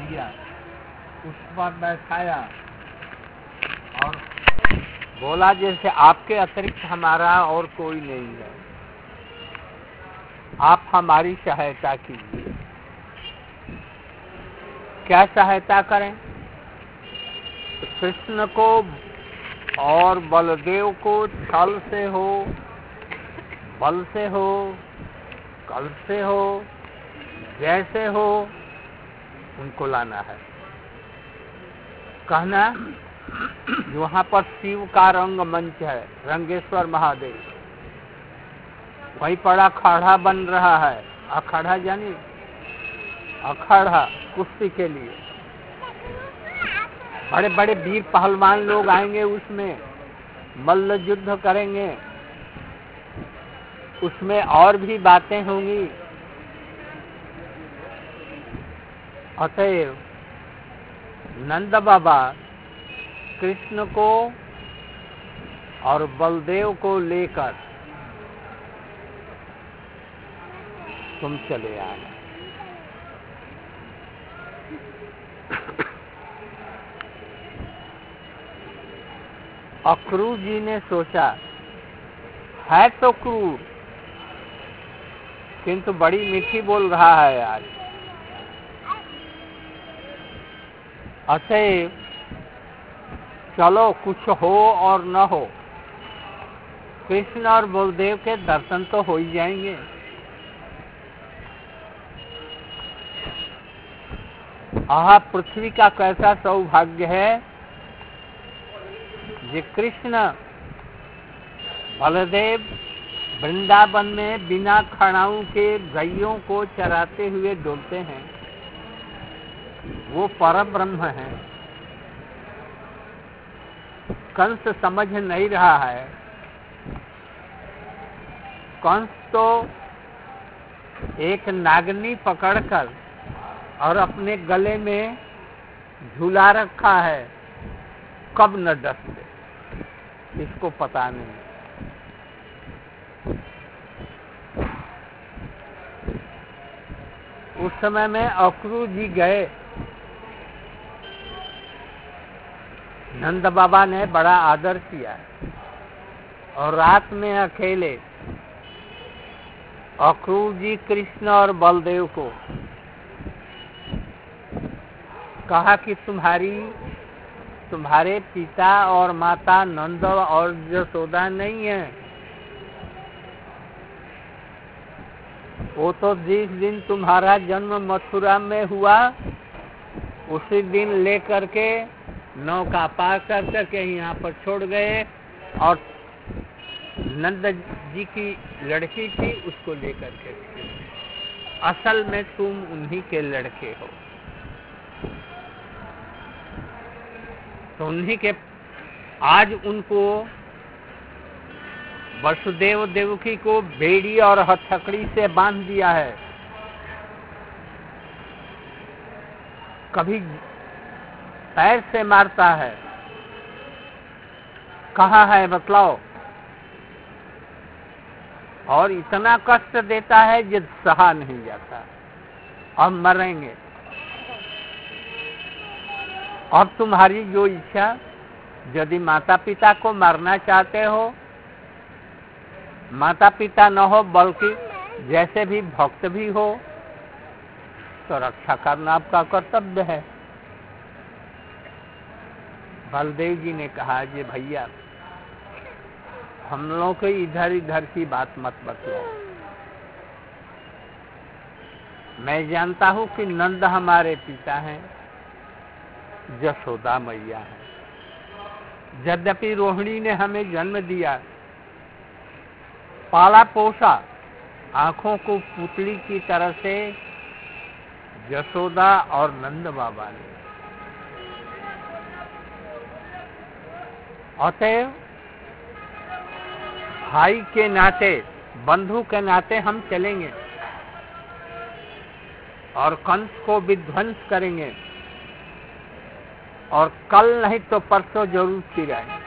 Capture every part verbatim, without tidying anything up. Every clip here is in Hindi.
दिया, उस पर बैठाया और बोला जैसे आपके अतिरिक्त हमारा और कोई नहीं है, आप हमारी सहायता कीजिए। क्या सहायता करें? तो कृष्ण को और बलदेव को छल से हो, बल से हो, कल से हो, जैसे हो, उनको लाना है। कहना वहां पर शिव का रंग मंच है, रंगेश्वर महादेव, वहीं पर अखाड़ा बन रहा है। अखाड़ा जानी? अखाड़ा कुश्ती के लिए बड़े बड़े वीर पहलवान लोग आएंगे, उसमें मल्ल युद्ध करेंगे, उसमें और भी बातें होंगी। अतएव नंद बाबा कृष्ण को और बलदेव को लेकर तुम चले आना। अक्रूर जी ने सोचा, है तो क्रूर किंतु बड़ी मीठी बोल रहा है आज। अतएव चलो कुछ हो और न हो, कृष्ण और बलदेव के दर्शन तो हो ही जाएंगे। आह, पृथ्वी का कैसा सौभाग्य है ये कृष्ण बलदेव वृंदावन में बिना खड़ाऊ के गायों को चराते हुए डोलते हैं। वो परम ब्रह्म है। कंस समझ नहीं रहा है। कंस तो एक नागनी पकड़कर और अपने गले में झूला रखा है, कब न डस दे इसको पता नहीं। उस समय में अक्रूर जी गए, नंद बाबा ने बड़ा आदर किया और रात में अकेले अक्रूर जी कृष्ण और बलदेव को कहा कि तुम्हारी तुम्हारे पिता और माता नंद और यशोदा नहीं है, वो तो जिस दिन तुम्हारा जन्म मथुरा में हुआ उसी दिन लेकर के नौका पार कर करके यहाँ पर छोड़ गए और नंद जी की लड़की थी उसको लेकर के। असल में तुम उन्हीं के लड़के हो, तो उन्हीं के आज उनको वसुदेव देवकी को बेड़ी और हथकड़ी से बांध दिया है। कभी पैर से मारता है, कहाँ है बतलाओ, और इतना कष्ट देता है जो सहा नहीं जाता। अब मरेंगे, अब तुम्हारी जो इच्छा, यदि माता पिता को मारना चाहते हो, माता पिता न हो बल्कि जैसे भी भक्त भी हो, तो रक्षा करना आपका कर्तव्य है। बलदेव जी ने कहा जे भैया हम लोगों को इधर इधर की बात मत बतलाओ, मैं जानता हूं कि नंद हमारे पिता हैं, यशोदा मैया है। यद्यपि रोहिणी ने हमें जन्म दिया, पाला पोसा, आंखों को पुतली की तरह से यशोदा और नंद बाबा ने। अतएव भाई के नाते, बंधु के नाते हम चलेंगे और कंस को विध्वंस करेंगे और कल नहीं तो परसों जरूर फिर आएंगे।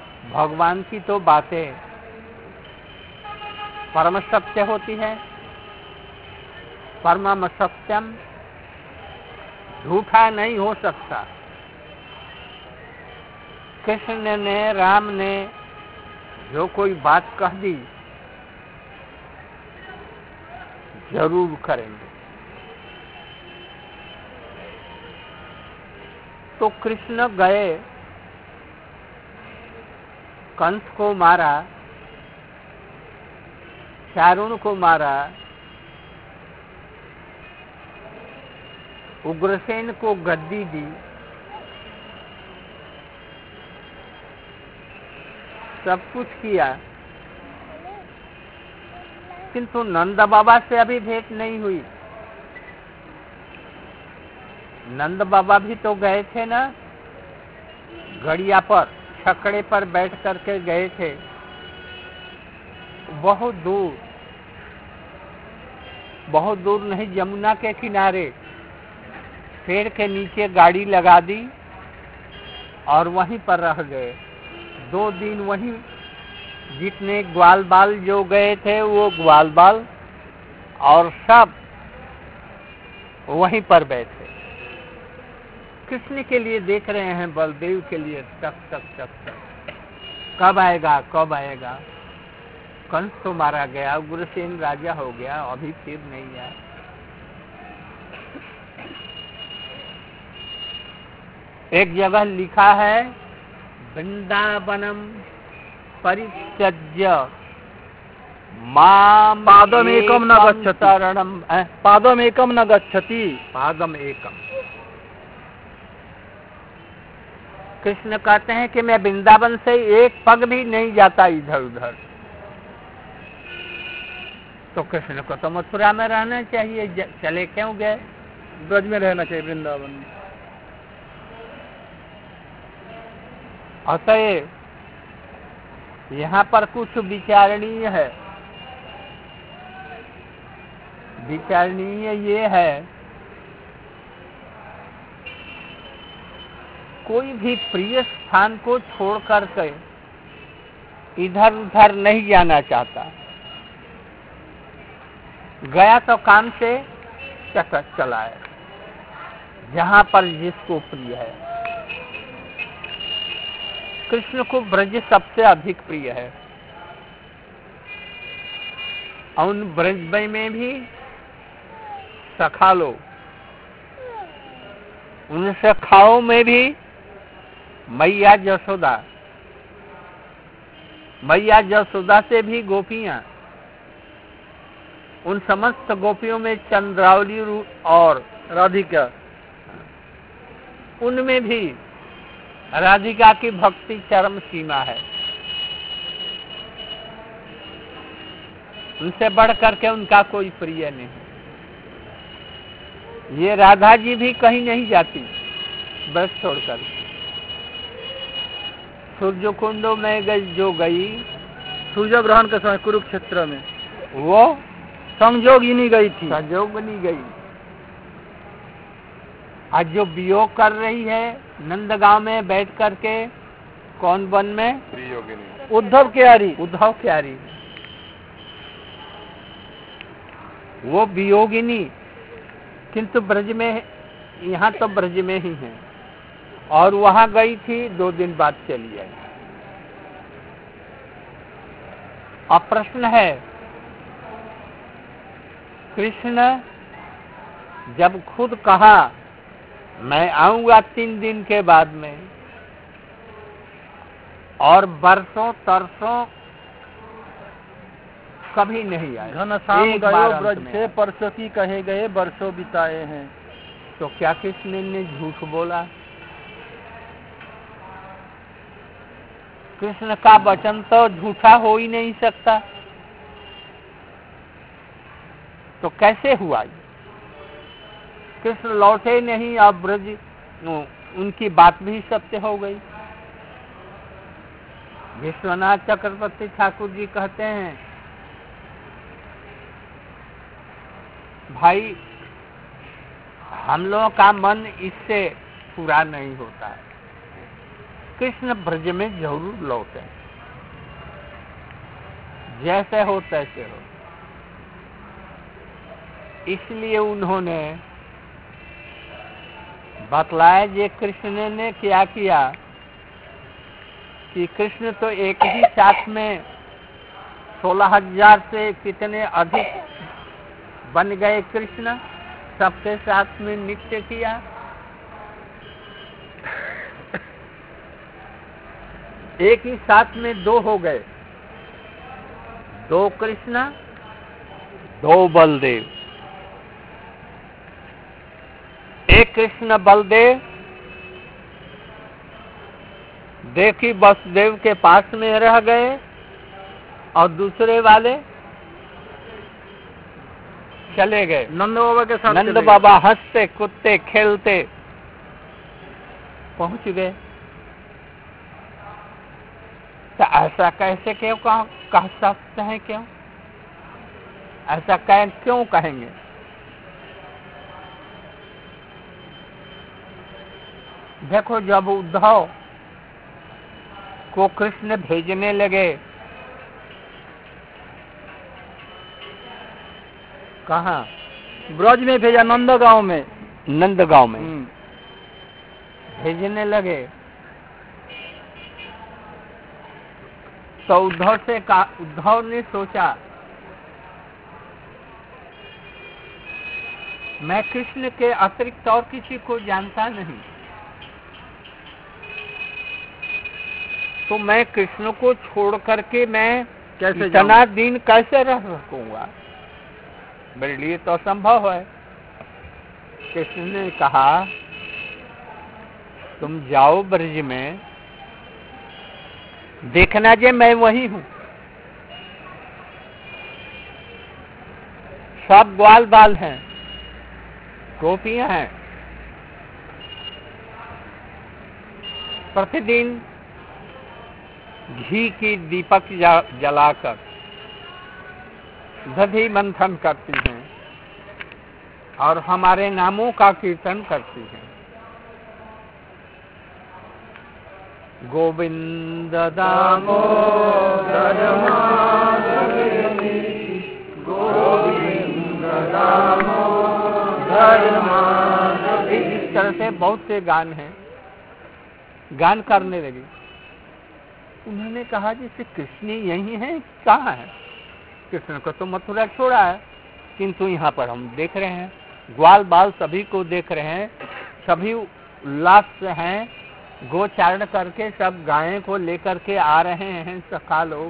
भगवान की तो बातें परम सत्य होती है। परमम सत्यम, झूठा नहीं हो सकता। कृष्ण ने, राम ने जो कोई बात कह दी जरूर करेंगे। तो कृष्ण गए, कंस को मारा, चारुण को मारा, उग्रसेन को गद्दी दी, सब कुछ किया, किंतु नंद बाबा से अभी भेंट नहीं हुई। नंद बाबा भी तो गए थे ना, गड़िया पर, छकड़े पर बैठ करके गए थे, बहुत दूर, बहुत दूर नहीं, यमुना के किनारे पेड़ के नीचे गाड़ी लगा दी और वहीं पर रह गए। दो दिन वहीं, जितने ग्वाल बाल जो गए थे वो ग्वाल बाल और सब वहीं पर बैठे, कृष्ण के लिए देख रहे हैं, बलदेव के लिए टक टक टक टक, कब आएगा कब आएगा। कंस तो मारा गया, उग्रसेन राजा हो गया, अभी फिर नहीं आया। एक जगह लिखा है, वृंदावनम परित्यज्य माम पादमेकम न गच्छति, शरणम, पादमेकम न गच्छति, पादम एकम। कृष्ण कहते हैं कि मैं वृंदावन से एक पग भी नहीं जाता इधर उधर। तो कृष्ण को तो मथुरा में रहना चाहिए, चले क्यों गए? ब्रज में रहना चाहिए, वृंदावन में। अतएव यहाँ पर कुछ विचारणीय है। विचारणीय ये है, कोई भी प्रिय स्थान को छोड़ करके इधर उधर नहीं जाना चाहता। गया तो काम से चकच चलाए, जहाँ पर जिसको प्रिय है। कृष्ण को ब्रज सबसे अधिक प्रिय है। उन ब्रज में भी सखा लो, उन सखाओं में भी मैया जसोदा, मैया जसोदा से भी गोपियां, उन समस्त गोपियों में चंद्रावली और राधिका, उनमें भी राधिका की भक्ति चरम सीमा है। उनसे बढ़ करके उनका कोई प्रिय नहीं। ये राधा जी भी कहीं नहीं जाती बस छोड़कर। सूर्य कुंडों में गई जो गई, सूर्य ग्रहण के समय कुरुक्षेत्र में, वो संयोगिनी गई थी, संयोगिनी गई। आज जो वियोग कर रही है नंदगांव में बैठ करके, कौन वन में? उद्धव क्यारी, उद्धव क्यारी, वो वियोगिनी, किंतु ब्रज में, यहाँ तो ब्रज में ही है। और वहां गई थी, दो दिन बाद चली आई। अब प्रश्न है, कृष्ण जब खुद कहा मैं आऊंगा तीन दिन के बाद में, और बरसों तरसों कभी नहीं आए। घनश्याम गयो ब्रज से, परसों की कहे गए बरसों बिताए हैं। तो क्या कृष्ण ने झूठ बोला? कृष्ण का वचन तो झूठा हो ही नहीं सकता। तो कैसे हुआ? कृष्ण लौटे नहीं, अब ब्रज, उनकी बात भी सत्य हो गई। विश्वनाथ चक्रवर्ती ठाकुर जी कहते हैं, भाई हम लोगों का मन इससे पूरा नहीं होता है, कृष्ण ब्रज में जरूर लौटे, जैसे हो तैसे हो। इसलिए उन्होंने बतलाया जे कृष्ण ने क्या किया कि कृष्ण तो एक ही साथ में सोलह हजार से कितने अधिक बन गए कृष्ण, सबके साथ में नृत्य किया। एक ही साथ में दो हो गए, दो कृष्ण दो बलदेव। एक कृष्ण बलदेव देखी वसुदेव के पास में रह गए और दूसरे वाले चले गए नंद बाबा के साथ। नंद बाबा हंसते कूदते खेलते पहुंच गए। तो ऐसा कैसे क्यों कह, कह सकते हैं? क्यों ऐसा कह, क्यों कहेंगे? देखो, जब उद्धव को कृष्ण भेजने लगे, कहाँ? ब्रज में भेजा, नंदगांव में। नंदगांव में भेजने लगे तो उद्धव से का उद्धव ने सोचा मैं कृष्ण के अतिरिक्त और किसी को जानता नहीं, तो मैं कृष्ण को छोड़ करके मैं कैसे इतना दिन कैसे रह सकूंगा? मेरे लिए तो असंभव है। कृष्ण ने कहा तुम जाओ ब्रज में, देखना जे मैं वही हूँ। सब ग्वाल बाल हैं, गोपियां हैं। प्रतिदिन घी की दीपक जलाकर दधि मंथन करती हैं और हमारे नामों का कीर्तन करती हैं। गोविंद दामोदर माधव, गोविंद दामोदर माधव। इस तरह से बहुत से गान हैं, गान करने लगे। उन्होंने कहा जैसे कृष्ण यही है, कहाँ है? कृष्ण को तो मथुरा छोड़ा है, किंतु यहाँ पर हम देख रहे हैं ग्वाल बाल सभी को देख रहे हैं, सभी उल्लास से हैं, गोचारण करके सब गायें को लेकर के आ रहे हैं सखा लोग।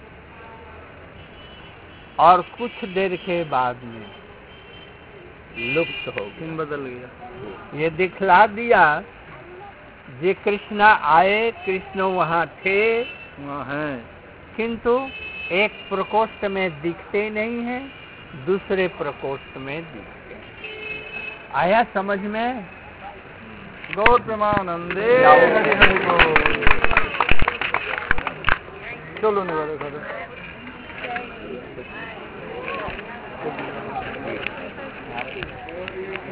और कुछ देर के बाद में लुप्त हो गया, बदल गया। ये दिखला दिया जे कृष्ण आए, कृष्ण वहाँ थे, वहाँ हैं, किंतु एक प्रकोष्ठ में दिखते नहीं हैं, दूसरे प्रकोष्ठ में दिखते हैं। आया समझ में? गौर प्रेमानंदे हरि हरि बोल। चलो निवारे खड़े।